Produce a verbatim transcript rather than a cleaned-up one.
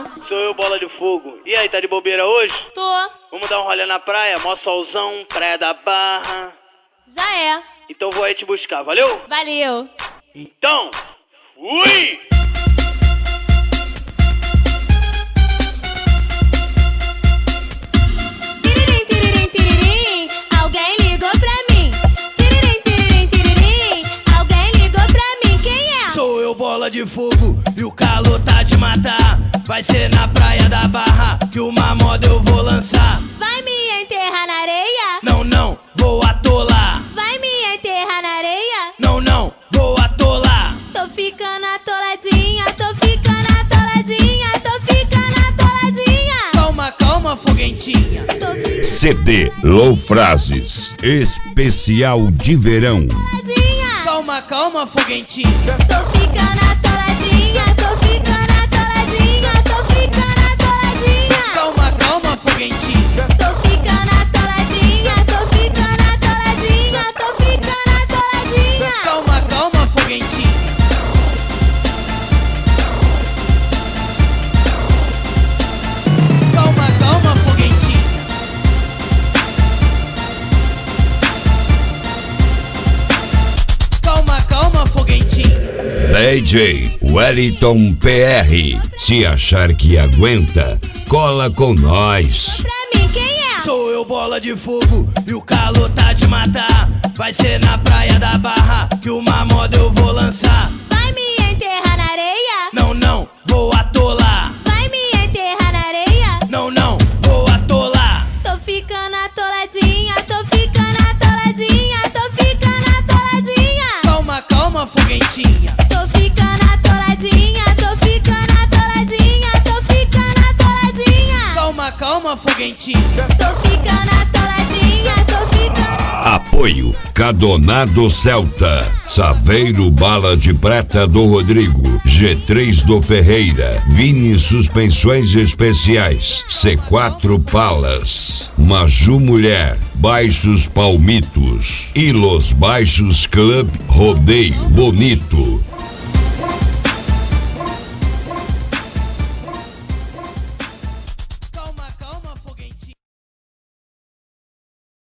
Sou eu, Bola de Fogo. E aí, tá de bobeira hoje? Tô. Vamos dar um rolê na praia? Mó solzão, praia da Barra. Já é. Então vou aí te buscar, valeu? Valeu. Então, fui! Tiririm, tiririm, tiririm, alguém ligou pra mim. Tiririm, tiririm, tiririm, alguém ligou pra mim. Quem é? Sou eu, Bola de Fogo, e o calor tá de matar. Vai ser na praia da Barra que uma moda eu vou lançar. Vai me enterrar na areia? Não, não, vou atolar. Vai me enterrar na areia? Não, não, vou atolar. Tô ficando atoladinha, tô ficando atoladinha, tô ficando atoladinha. Calma, calma, foguentinha. Tô ficando C D Low Frases especial de verão. atoladinha. Calma, calma, foguentinha. Tô ficando atoladinha, tô ficando atoladinha, tô ficando atoladinha. Calma, calma, foguentinha. Tô ficando atoladinha, tô ficando atoladinha, tô ficando atoladinha. Calma, calma, foguentinha. Calma, calma, foguentinha. Calma, calma, foguentinha. D J Wellington P R. Se achar que aguenta, cola com nós. Pra mim, quem é? Sou eu, Bola de Fogo, e o calor tá de matar. Vai ser na praia da Barra que uma moda eu vou lançar. Vai me enterrar na areia? Não, não, vou atolar. Vai me enterrar na areia? Não, não, vou atolar. Tô ficando atoladinha, tô ficando atoladinha, tô ficando atoladinha. Calma, calma, foguentinha. Tô ficando atoladinha, tô ficando atoladinha, tô ficando atoladinha. Calma, calma, foguentinha. Tô ficando atoladinha, tô ficando. Apoio Cadonado Celta, Saveiro Bala de Prata do Rodrigo, G três do Ferreira, Vini Suspensões Especiais, C quatro Palas, Maju Mulher, Baixos Palmitos e Los Baixos Club Rodeio Bonito.